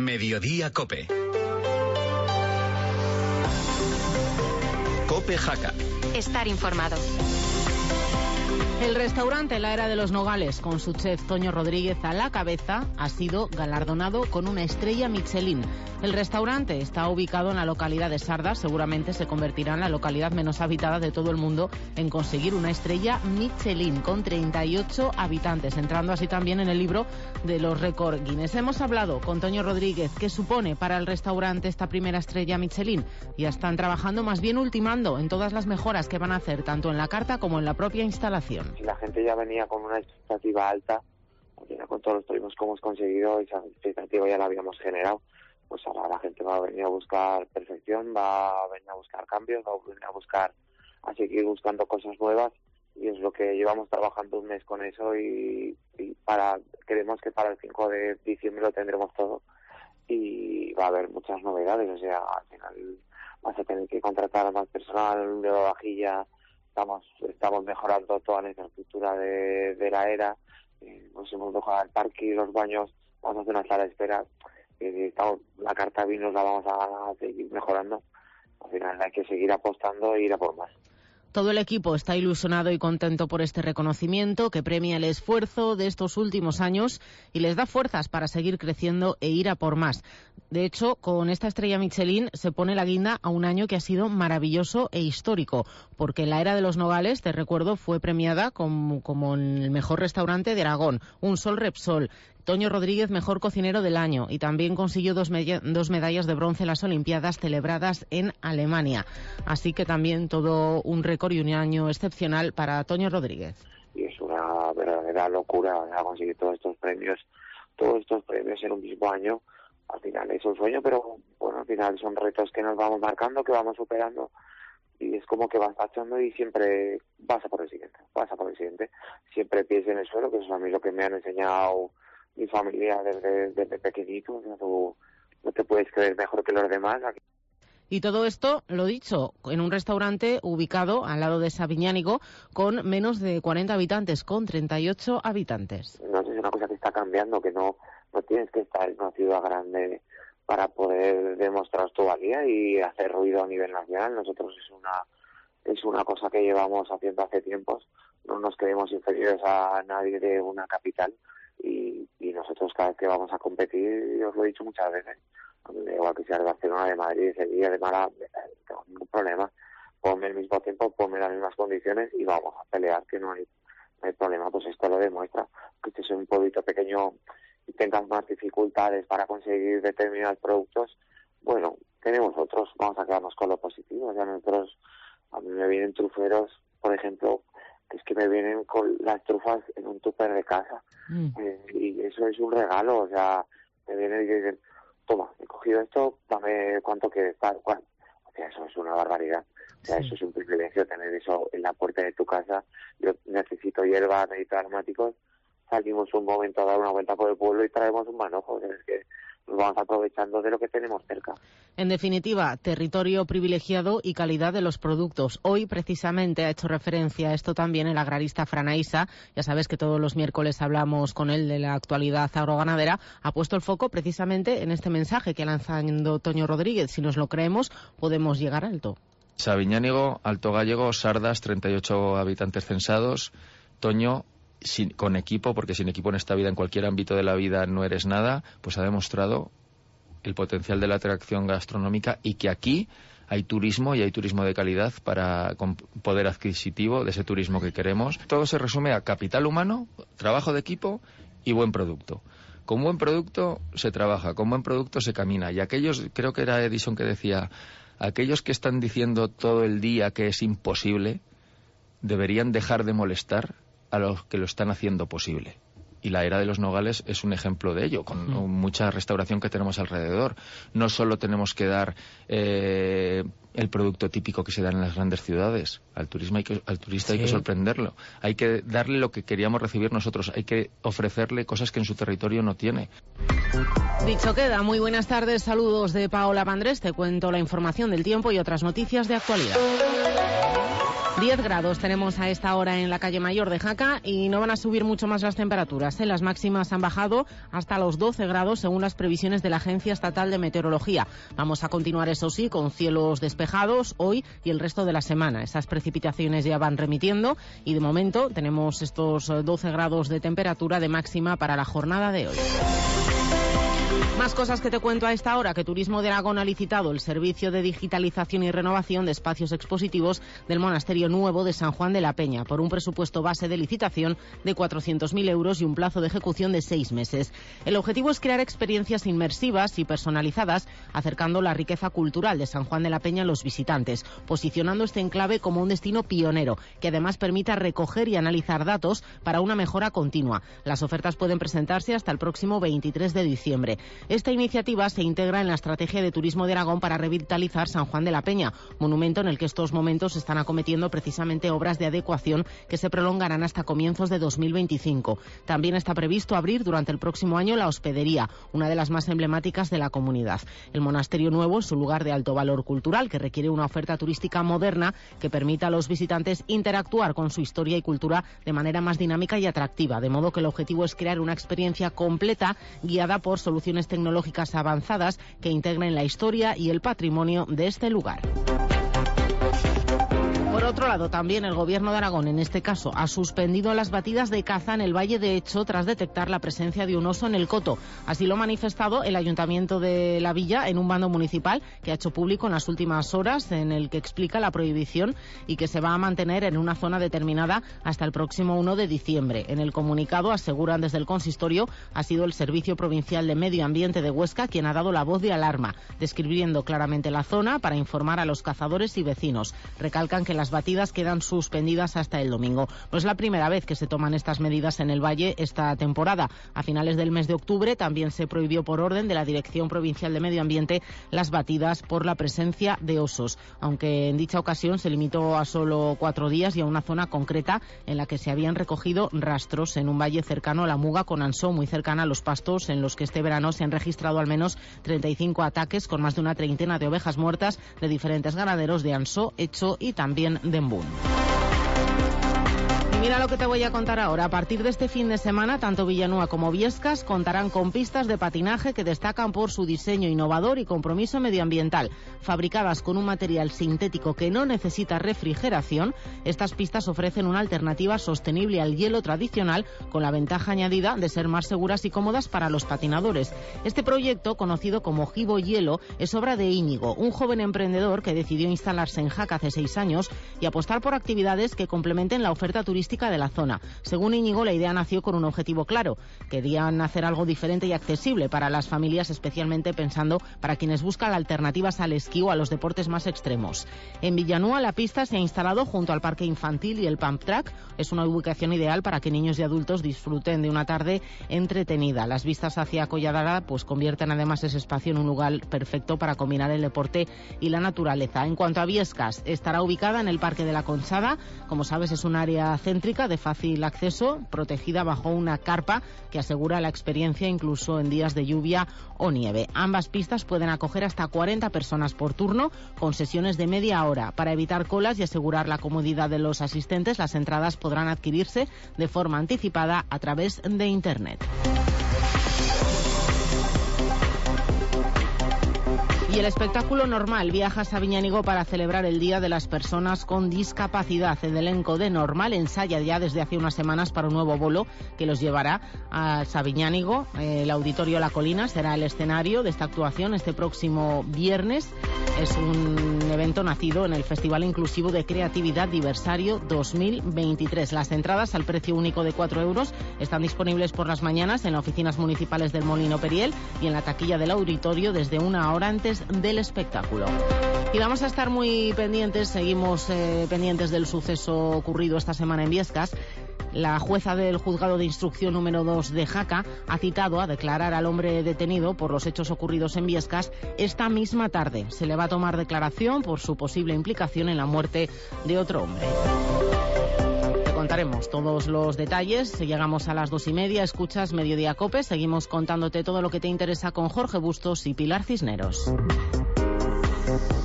Mediodía Cope. Cope Jaca. Estar informado. El restaurante La Era de los Nogales, con su chef Toño Rodríguez a la cabeza, ha sido galardonado con una estrella Michelin. El restaurante está ubicado en la localidad de Sardas. Seguramente se convertirá en la localidad menos habitada de todo el mundo en conseguir una estrella Michelin, con 38 habitantes, entrando así también en el libro de los récords Guinness. Hemos hablado con Toño Rodríguez qué supone para el restaurante esta primera estrella Michelin. Ya están trabajando, más bien ultimando, en todas las mejoras que van a hacer, tanto en la carta como en la propia instalación. Si la gente ya venía con una expectativa alta, con todos los turismos que hemos conseguido, esa expectativa ya la habíamos generado, pues ahora la gente va a venir a buscar perfección, va a venir a buscar cambios, va a venir a seguir buscando cosas nuevas, y es lo que llevamos trabajando un mes con eso, y creemos que para el 5 de diciembre lo tendremos todo y va a haber muchas novedades. O sea, al final vas a tener que contratar a más personal de vajilla. Estamos mejorando toda la infraestructura de la era, pues hemos mejorado el parque y los baños, vamos a hacer una sala de espera, la carta de vinos la vamos a seguir mejorando. Al final hay que seguir apostando e ir a por más. Todo el equipo está ilusionado y contento por este reconocimiento que premia el esfuerzo de estos últimos años y les da fuerzas para seguir creciendo e ir a por más. De hecho, con esta estrella Michelin se pone la guinda a un año que ha sido maravilloso e histórico, porque La Era de los Nogales, te recuerdo, fue premiada como el mejor restaurante de Aragón, un Sol Repsol. Toño Rodríguez, mejor cocinero del año, y también consiguió dos medallas de bronce en las Olimpiadas celebradas en Alemania. Así que también todo un récord y un año excepcional para Toño Rodríguez. Y es una verdadera locura conseguir todos estos premios en un mismo año. Al final es un sueño, pero bueno, al final son retos que nos vamos marcando, que vamos superando, y es como que vas tachando y siempre vas a por el siguiente. Siempre pies en el suelo, que eso es a mí lo que me han enseñado mi familia desde pequeñito. O sea, tú no te puedes creer mejor que los demás. Y todo esto, lo dicho, en un restaurante ubicado al lado de Sabiñánigo, con menos de 40 habitantes, con 38 habitantes. No, es una cosa que está cambiando, que no tienes que estar en una ciudad grande para poder demostrar tu valía y hacer ruido a nivel nacional. Nosotros es una cosa que llevamos haciendo hace tiempos. No nos creemos inferiores a nadie de una capital, y nosotros cada vez que vamos a competir, yo os lo he dicho muchas veces, igual que sea de Barcelona, de Madrid, de Sevilla, de Málaga, no tengo ningún problema. Ponme el mismo tiempo, ponme las mismas condiciones y vamos a pelear, que no hay problema. Pues esto lo demuestra, que este es un pueblito pequeño y tengas más dificultades para conseguir determinados productos. Bueno, tenemos otros, vamos a quedarnos con lo positivo. O sea, nosotros, a mí me vienen truferos, por ejemplo, que es que me vienen con las trufas en un tupper de casa, y eso es un regalo. O sea, me vienen y dicen, toma, he cogido esto, dame cuánto quieres, tal cual. O sea, eso es una barbaridad. O sea, eso es un privilegio, tener eso en la puerta de tu casa. Yo necesito hierba, necesito aromáticos, salimos un momento a dar una vuelta por el pueblo y traemos un manojo. O sea, es que nos vamos aprovechando de lo que tenemos cerca. En definitiva, territorio privilegiado y calidad de los productos. Hoy, precisamente, ha hecho referencia a esto también el agrarista Fran Aisa. Ya sabes que todos los miércoles hablamos con él de la actualidad agroganadera. Ha puesto el foco precisamente en este mensaje que ha lanzado Toño Rodríguez. Si nos lo creemos, podemos llegar alto. Sabiñánigo, Alto Gállego, Sardas, 38 habitantes censados. Toño, con equipo, porque sin equipo en esta vida, en cualquier ámbito de la vida, no eres nada, pues ha demostrado el potencial de la atracción gastronómica, y que aquí hay turismo, y hay turismo de calidad con poder adquisitivo de ese turismo que queremos. Todo se resume a capital humano, trabajo de equipo y buen producto. Con buen producto se trabaja, con buen producto se camina, y aquellos, creo que era Edison que decía, aquellos que están diciendo todo el día que es imposible, deberían dejar de molestar a los que lo están haciendo posible. Y La Era de los Nogales es un ejemplo de ello, con mucha restauración que tenemos alrededor. No solo tenemos que dar el producto típico que se da en las grandes ciudades. Al turista hay que sorprenderlo. Hay que darle lo que queríamos recibir nosotros. Hay que ofrecerle cosas que en su territorio no tiene. Dicho queda. Muy buenas tardes. Saludos de Paola Pandrés. Te cuento la información del tiempo y otras noticias de actualidad. 10 grados tenemos a esta hora en la calle Mayor de Jaca y no van a subir mucho más las temperaturas. Las máximas han bajado hasta los 12 grados según las previsiones de la Agencia Estatal de Meteorología. Vamos a continuar, eso sí, con cielos despejados hoy y el resto de la semana. Esas precipitaciones ya van remitiendo y de momento tenemos estos 12 grados de temperatura de máxima para la jornada de hoy. Más cosas que te cuento a esta hora, que Turismo de Aragón ha licitado el servicio de digitalización y renovación de espacios expositivos del Monasterio Nuevo de San Juan de la Peña, por un presupuesto base de licitación de 400.000 euros y un plazo de ejecución de 6 meses. El objetivo es crear experiencias inmersivas y personalizadas, acercando la riqueza cultural de San Juan de la Peña a los visitantes, posicionando este enclave como un destino pionero, que además permita recoger y analizar datos para una mejora continua. Las ofertas pueden presentarse hasta el próximo 23 de diciembre. Esta iniciativa se integra en la estrategia de Turismo de Aragón para revitalizar San Juan de la Peña, monumento en el que estos momentos se están acometiendo precisamente obras de adecuación que se prolongarán hasta comienzos de 2025. También está previsto abrir durante el próximo año la hospedería, una de las más emblemáticas de la comunidad. El Monasterio Nuevo es un lugar de alto valor cultural que requiere una oferta turística moderna que permita a los visitantes interactuar con su historia y cultura de manera más dinámica y atractiva, de modo que el objetivo es crear una experiencia completa guiada por soluciones tecnológicas avanzadas que integren la historia y el patrimonio de este lugar. Por otro lado, también el Gobierno de Aragón, en este caso, ha suspendido las batidas de caza en el Valle de Echo tras detectar la presencia de un oso en el coto. Así lo ha manifestado el Ayuntamiento de la Villa en un bando municipal que ha hecho público en las últimas horas, en el que explica la prohibición y que se va a mantener en una zona determinada hasta el próximo 1 de diciembre. En el comunicado aseguran desde el consistorio ha sido el Servicio Provincial de Medio Ambiente de Huesca quien ha dado la voz de alarma, describiendo claramente la zona para informar a los cazadores y vecinos. Recalcan que las batidas quedan suspendidas hasta el domingo. No es la primera vez que se toman estas medidas en el Valle esta temporada. A finales del mes de octubre también se prohibió por orden de la Dirección Provincial de Medio Ambiente las batidas por la presencia de osos, aunque en dicha ocasión se limitó a solo 4 días y a una zona concreta en la que se habían recogido rastros en un valle cercano a la Muga con Ansó, muy cercana a los pastos, en los que este verano se han registrado al menos 35 ataques con más de una treintena de ovejas muertas de diferentes ganaderos de Ansó, Echo y también de Embún. Mira lo que te voy a contar ahora. A partir de este fin de semana, tanto Villanueva como Viescas contarán con pistas de patinaje que destacan por su diseño innovador y compromiso medioambiental. Fabricadas con un material sintético que no necesita refrigeración, estas pistas ofrecen una alternativa sostenible al hielo tradicional, con la ventaja añadida de ser más seguras y cómodas para los patinadores. Este proyecto, conocido como Gibo Hielo, es obra de Íñigo, un joven emprendedor que decidió instalarse en Jaca hace 6 años y apostar por actividades que complementen la oferta turística de la zona. Según Íñigo, la idea nació con un objetivo claro: querían hacer algo diferente y accesible para las familias, especialmente pensando para quienes buscan alternativas al esquí o a los deportes más extremos. En Villanueva la pista se ha instalado junto al parque infantil y el pump track. Es una ubicación ideal para que niños y adultos disfruten de una tarde entretenida. Las vistas hacia Collada pues convierten además ese espacio en un lugar perfecto para combinar el deporte y la naturaleza. En cuanto a Viescas, estará ubicada en el Parque de la Conchada. Como sabes, es un área céntrica de fácil acceso, protegida bajo una carpa que asegura la experiencia incluso en días de lluvia o nieve. Ambas pistas pueden acoger hasta 40 personas por turno, con sesiones de media hora. Para evitar colas y asegurar la comodidad de los asistentes, las entradas podrán adquirirse de forma anticipada a través de Internet. Y el espectáculo Normal viaja a Sabiñánigo para celebrar el Día de las Personas con Discapacidad. El elenco de Normal ensaya ya desde hace unas semanas para un nuevo bolo que los llevará a Sabiñánigo. El Auditorio La Colina será el escenario de esta actuación este próximo viernes. Es un evento nacido en el Festival Inclusivo de Creatividad Diversario 2023. Las entradas al precio único de 4 euros están disponibles por las mañanas en las oficinas municipales del Molino Periel y en la taquilla del auditorio desde una hora antes del espectáculo. Y vamos a estar muy pendientes, seguimos pendientes del suceso ocurrido esta semana en Viescas. La jueza del Juzgado de Instrucción número 2 de Jaca ha citado a declarar al hombre detenido por los hechos ocurridos en Viescas esta misma tarde. Se le va a tomar declaración por su posible implicación en la muerte de otro hombre. Te contaremos todos los detalles. Llegamos a las 2:30, escuchas Mediodía Cope. Seguimos contándote todo lo que te interesa con Jorge Bustos y Pilar Cisneros.